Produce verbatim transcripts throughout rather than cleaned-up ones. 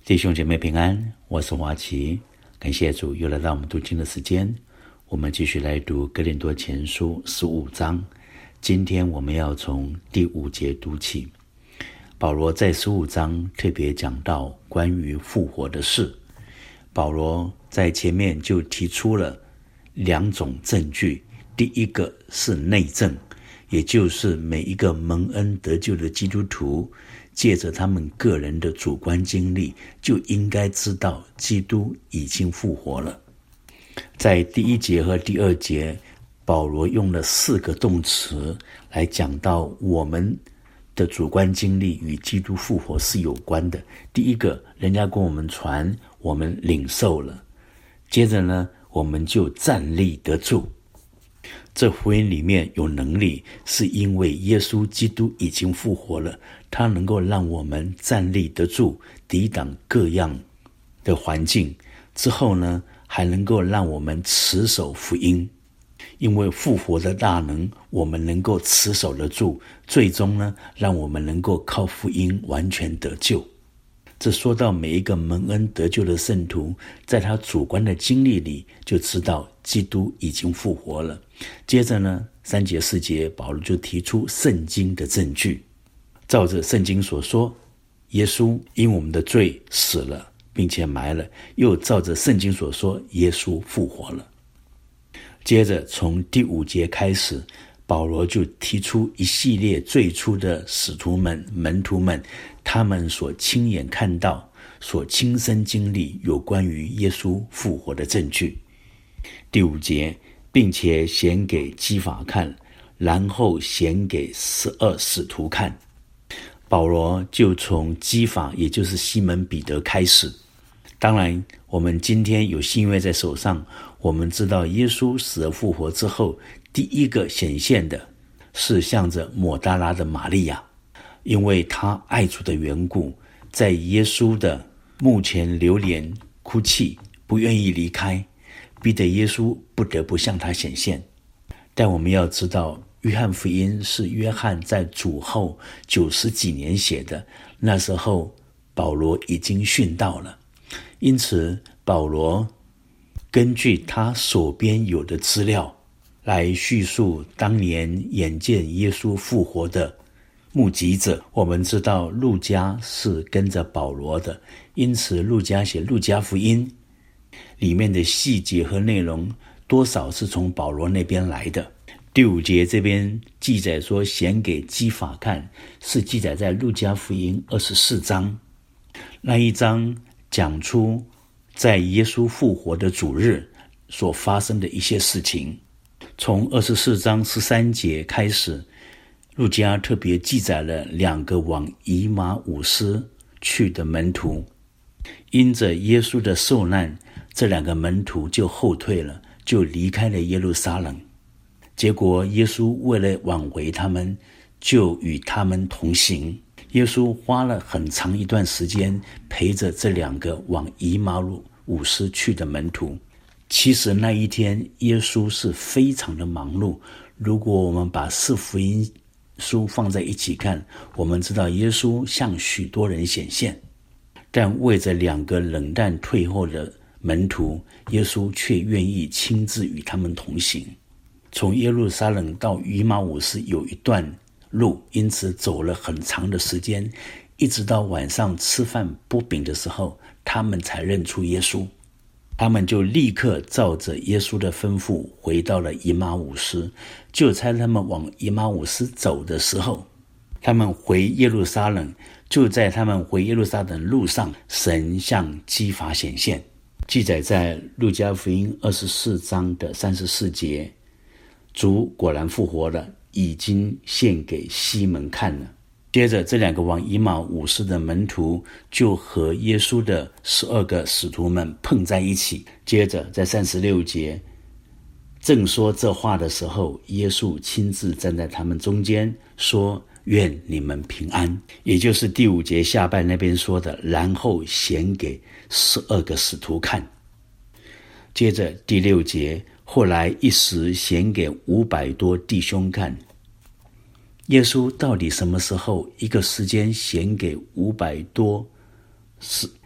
弟兄姐妹平安，我是华奇，感谢主又来到我们读经的时间。我们继续来读哥林多前书十五章，今天我们要从第五节读起。保罗在十五章特别讲到关于复活的事。保罗在前面就提出了两种证据，第一个是内证，也就是每一个蒙恩得救的基督徒借着他们个人的主观经历，就应该知道基督已经复活了。在第一节和第二节，保罗用了四个动词来讲到我们的主观经历与基督复活是有关的。第一个，人家跟我们传，我们领受了。接着呢，我们就站立得住。这福音里面有能力，是因为耶稣基督已经复活了，他能够让我们站立得住，抵挡各样的环境。之后呢，还能够让我们持守福音。因为复活的大能，我们能够持守得住，最终呢，让我们能够靠福音完全得救。这说到每一个蒙恩得救的圣徒，在他主观的经历里，就知道基督已经复活了。接着呢，三节四节，保罗就提出圣经的证据。照着圣经所说，耶稣因我们的罪死了，并且埋了，又照着圣经所说，耶稣复活了。接着从第五节开始，保罗就提出一系列最初的使徒们、门徒们，他们所亲眼看到、所亲身经历有关于耶稣复活的证据。第五节，并且显给基法看，然后显给十二使徒看。保罗就从基法，也就是西门彼得开始。当然，我们今天有新约在手上，我们知道耶稣死而复活之后，第一个显现的是向着抹大拉的玛利亚，因为她爱主的缘故，在耶稣的墓前流连哭泣，不愿意离开，逼得耶稣不得不向她显现。但我们要知道，约翰福音是约翰在主后九十几年写的，那时候保罗已经殉道了，因此保罗根据他手边有的资料来叙述当年眼见耶稣复活的目击者。我们知道路加是跟着保罗的，因此路加写路加福音里面的细节和内容多少是从保罗那边来的。第五节这边记载说显给基法看，是记载在路加福音二十四章。那一章讲出在耶稣复活的主日所发生的一些事情。从二十四章十三节开始，路加特别记载了两个往以马忤斯去的门徒。因着耶稣的受难，这两个门徒就后退了，就离开了耶路撒冷。结果耶稣为了挽回他们，就与他们同行。耶稣花了很长一段时间陪着这两个往以马忤斯去的门徒。其实那一天耶稣是非常的忙碌，如果我们把四福音书放在一起看，我们知道耶稣向许多人显现，但为着两个冷淡退后的门徒，耶稣却愿意亲自与他们同行。从耶路撒冷到以马忤斯有一段路，因此走了很长的时间，一直到晚上吃饭剥饼的时候，他们才认出耶稣。他们就立刻照着耶稣的吩咐回到了以马忤斯。就在他们往以马忤斯走的时候，他们回耶路撒冷，就在他们回耶路撒冷路上，神向基法显现。记载在路加福音二十四章的三十四节，主果然复活了，已经献给西门看了。接着这两个往以马忤斯的门徒就和耶稣的十二个使徒们碰在一起。接着在三十六节，正说这话的时候，耶稣亲自站在他们中间，说愿你们平安。也就是第五节下半那边说的，然后显给十二个使徒看。接着第六节，后来一时显给五百多弟兄看。耶稣到底什么时候一个时间显给五百多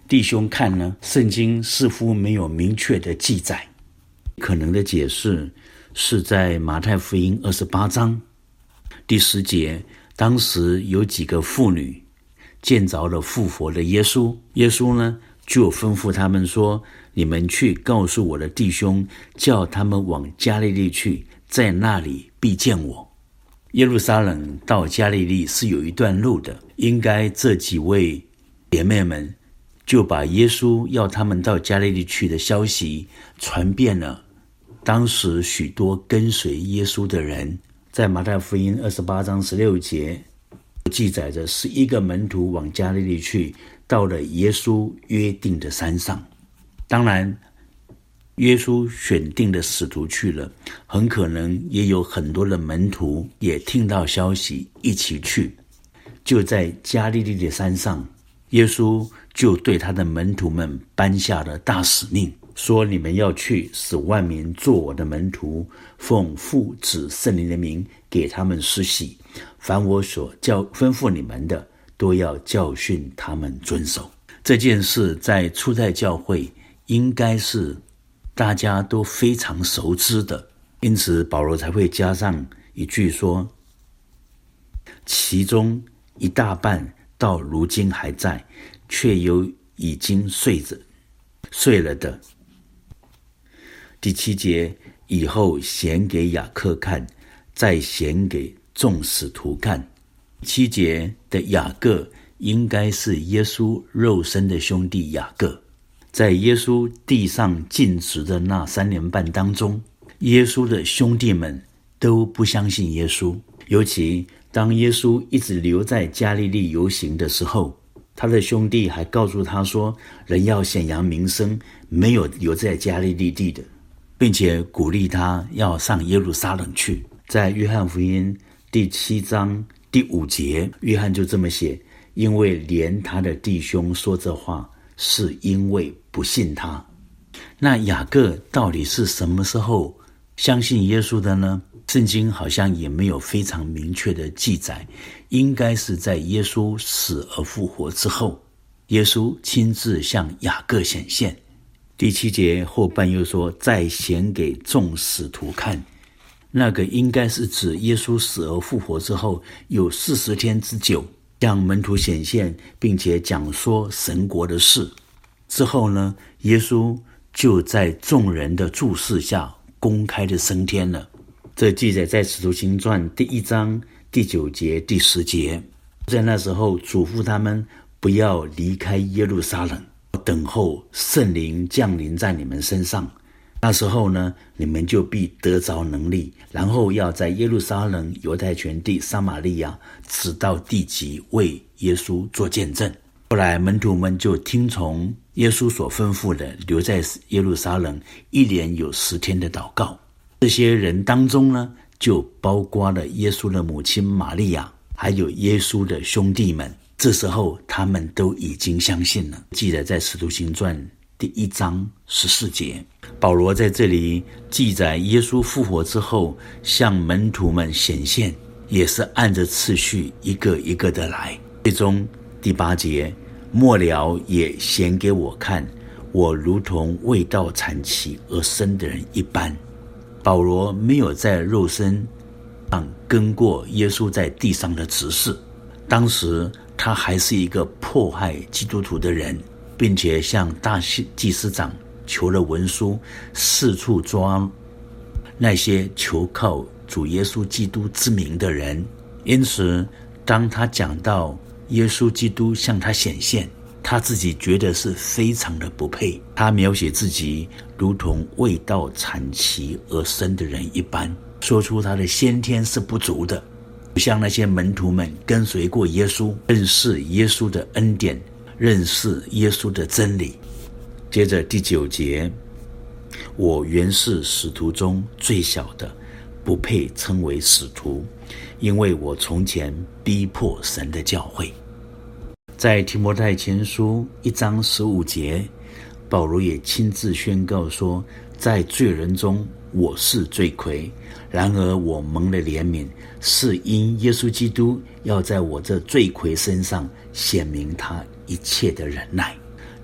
弟兄看呢，圣经似乎没有明确的记载。可能的解释是在马太福音二十八章第十节，当时有几个妇女见着了复活的耶稣，耶稣呢就吩咐他们说，你们去告诉我的弟兄，叫他们往加利利去，在那里必见我。耶路撒冷到加利利是有一段路的，应该这几位姐妹们就把耶稣要他们到加利利去的消息传遍了当时许多跟随耶稣的人。在马太福音二十八章十六节记载着十一个门徒往加利利去，到了耶稣约定的山上。当然耶稣选定的使徒去了，很可能也有很多的门徒也听到消息一起去。就在加利利的山上，耶稣就对他的门徒们颁下了大使命，说你们要去，使万民做我的门徒，奉父子圣灵的名给他们施洗，凡我所教吩咐你们的，都要教训他们遵守。这件事在初代教会应该是大家都非常熟知的，因此保罗才会加上一句说，其中一大半到如今还在，却有已经睡着睡了的。第七节，以后显给雅各看，再显给众使徒看。七节的雅各应该是耶稣肉身的兄弟雅各。在耶稣地上尽职的那三年半当中，耶稣的兄弟们都不相信耶稣，尤其当耶稣一直留在加利利游行的时候，他的兄弟还告诉他说，人要显扬名声，没有留在加利利地的，并且鼓励他要上耶路撒冷去。在约翰福音第七章第五节，约翰就这么写，因为连他的弟兄说这话，是因为不信他。那雅各到底是什么时候相信耶稣的呢？圣经好像也没有非常明确的记载，应该是在耶稣死而复活之后，耶稣亲自向雅各显现。第七节后半又说，再显给众使徒看，那个应该是指耶稣死而复活之后有四十天之久向门徒显现，并且讲说神国的事。之后呢，耶稣就在众人的注视下公开的升天了。这记载在使徒行传第一章第九节第十节。在那时候嘱咐他们不要离开耶路撒冷，等候圣灵降临在你们身上。那时候呢，你们就必得着能力，然后要在耶路撒冷、犹太全地、撒玛利亚，直到地极，为耶稣做见证。后来门徒们就听从耶稣所吩咐的，留在耶路撒冷，一连有十天的祷告。这些人当中呢，就包括了耶稣的母亲玛利亚，还有耶稣的兄弟们。这时候他们都已经相信了。记载在使徒行传第一章十四节。保罗在这里记载耶稣复活之后向门徒们显现，也是按着次序一个一个的来。最终第八节，末了也显给我看，我如同未到产期而生的人一般。保罗没有在肉身上跟过耶稣在地上的职事，当时他还是一个迫害基督徒的人，并且向大祭司长求了文书，四处抓那些求靠主耶稣基督之名的人。因此当他讲到耶稣基督向他显现，他自己觉得是非常的不配。他描写自己如同未到产期而生的人一般，说出他的先天是不足的，不像那些门徒们跟随过耶稣，认识耶稣的恩典，认识耶稣的真理。接着第九节，我原是使徒中最小的，不配称为使徒，因为我从前逼迫神的教会。在提摩太前书一章十五节，保罗也亲自宣告说，在罪人中我是罪魁，然而我蒙了怜悯，是因耶稣基督要在我这罪魁身上显明他一切的忍耐。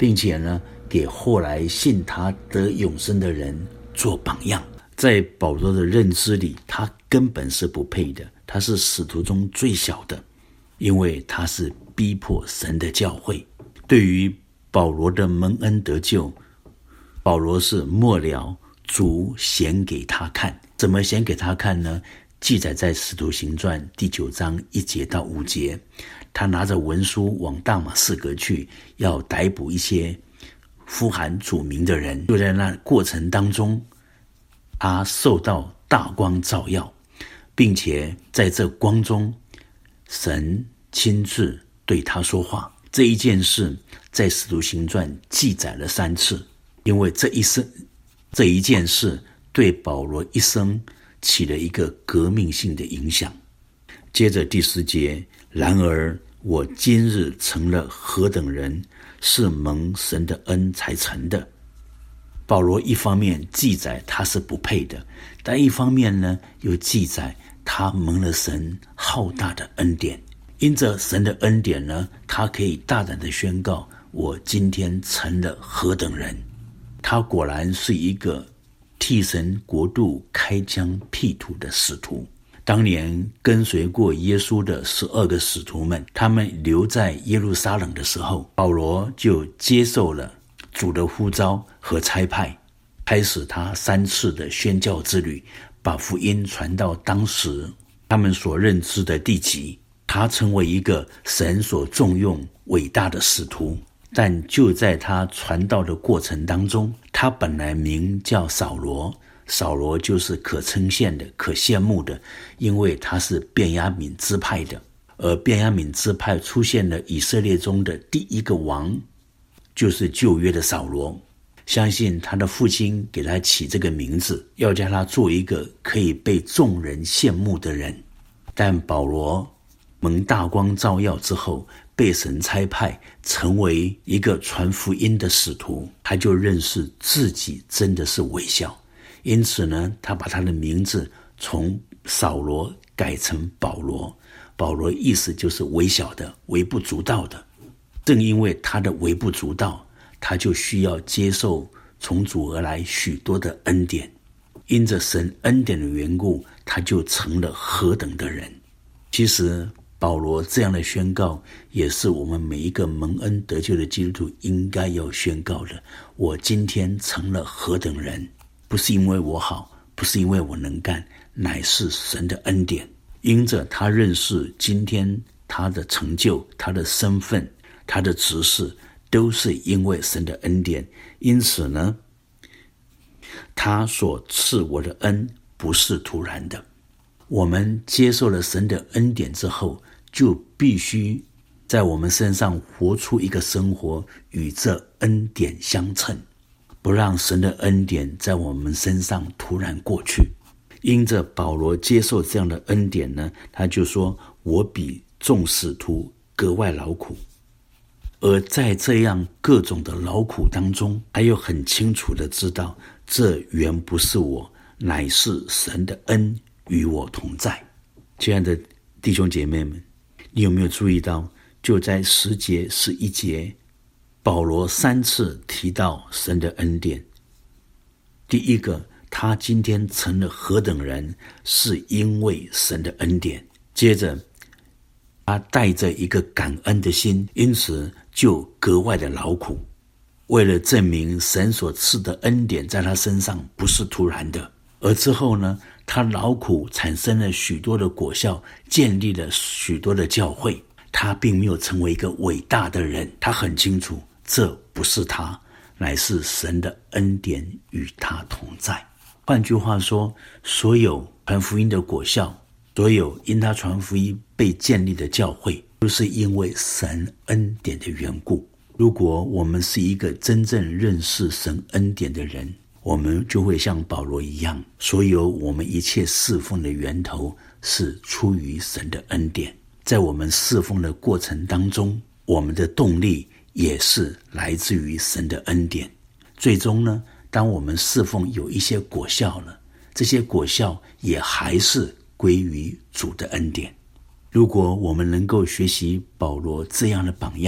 并且呢，给后来信他得永生的人做榜样。在保罗的认知里，他根本是不配的，他是使徒中最小的，因为他是逼迫神的教会。对于保罗的蒙恩得救，保罗是末了主显给他看。怎么显给他看呢？记载在使徒行传第九章一节到五节，他拿着文书往大马士革去，要逮捕一些呼喊主名的人。就在那过程当中，他受到大光照耀，并且在这光中，神亲自对他说话。这一件事在使徒行传记载了三次，因为这一生这一件事对保罗一生起了一个革命性的影响。接着第十节，然而我今日成了何等人，是蒙神的恩才成的。保罗一方面记载他是不配的，但一方面呢，又记载他蒙了神浩大的恩典。因着神的恩典呢，他可以大胆的宣告，我今天成了何等人。他果然是一个替神国度开疆辟土的使徒。当年跟随过耶稣的十二个使徒们，他们留在耶路撒冷的时候，保罗就接受了主的呼召和差派，开始他三次的宣教之旅，把福音传到当时他们所认知的地极。他成为一个神所重用伟大的使徒，但就在他传道的过程当中，他本来名叫扫罗，扫罗就是可称羡的、可羡慕的，因为他是便雅悯支派的。而便雅悯支派出现了以色列中的第一个王，就是旧约的扫罗。相信他的父亲给他起这个名字，要叫他做一个可以被众人羡慕的人。但保罗蒙大光照耀之后，被神差派成为一个传福音的使徒，他就认识自己真的是微小，因此呢，他把他的名字从扫罗改成保罗。保罗意思就是微小的、微不足道的。正因为他的微不足道，他就需要接受从主而来许多的恩典。因着神恩典的缘故，他就成了何等的人。其实保罗这样的宣告，也是我们每一个蒙恩得救的基督徒应该要宣告的。我今天成了何等人，不是因为我好，不是因为我能干，乃是神的恩典。因着他认识今天他的成就、他的身份、他的职事，都是因为神的恩典。因此呢，他所赐我的恩不是突然的。我们接受了神的恩典之后，就必须在我们身上活出一个生活与这恩典相称，不让神的恩典在我们身上突然过去。因着保罗接受这样的恩典呢，他就说，我比众使徒格外劳苦。而在这样各种的劳苦当中，还有很清楚的知道，这原不是我，乃是神的恩与我同在。亲爱的弟兄姐妹们，你有没有注意到，就在十节、十一节，保罗三次提到神的恩典。第一个，他今天成了何等人，是因为神的恩典。接着，他带着一个感恩的心，因此就格外的劳苦，为了证明神所赐的恩典在他身上不是突然的。而之后呢，他劳苦产生了许多的果效，建立了许多的教会。他并没有成为一个伟大的人，他很清楚这不是他，乃是神的恩典与他同在。换句话说，所有传福音的果效，所有因他传福音被建立的教会，都是因为神恩典的缘故。如果我们是一个真正认识神恩典的人，我们就会像保罗一样，所有我们一切侍奉的源头是出于神的恩典。在我们侍奉的过程当中，我们的动力也是来自于神的恩典。最终呢，当我们侍奉有一些果效了，这些果效也还是归于主的恩典。如果我们能够学习保罗这样的榜样，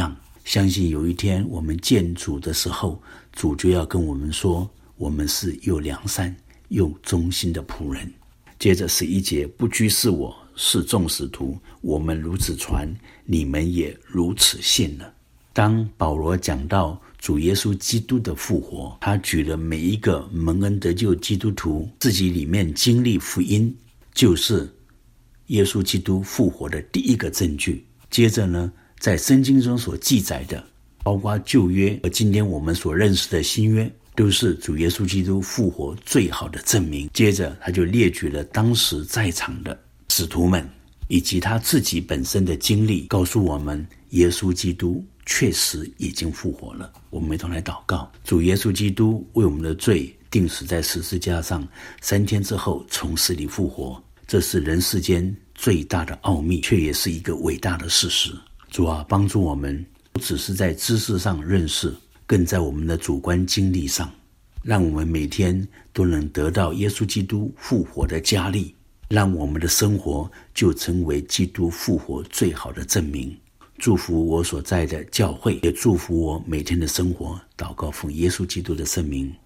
相信有一天我们见主的时候，主就要跟我们说，我们是又良善又忠心的仆人。接着十一节，不拘是我，是众使徒，我们如此传，你们也如此信了。当保罗讲到主耶稣基督的复活，他举了每一个蒙恩得救基督徒自己里面经历福音，就是耶稣基督复活的第一个证据。接着呢，在圣经中所记载的，包括旧约和今天我们所认识的新约，都是主耶稣基督复活最好的证明。接着他就列举了当时在场的使徒们以及他自己本身的经历，告诉我们耶稣基督确实已经复活了。我们一同来祷告，主耶稣基督为我们的罪钉死在十字架上，三天之后从死里复活，这是人世间最大的奥秘，却也是一个伟大的事实。主啊，帮助我们不只是在知识上认识，更在我们的主观经历上，让我们每天都能得到耶稣基督复活的加力，让我们的生活就成为基督复活最好的证明。祝福我所在的教会，也祝福我每天的生活。祷告奉耶稣基督的圣名，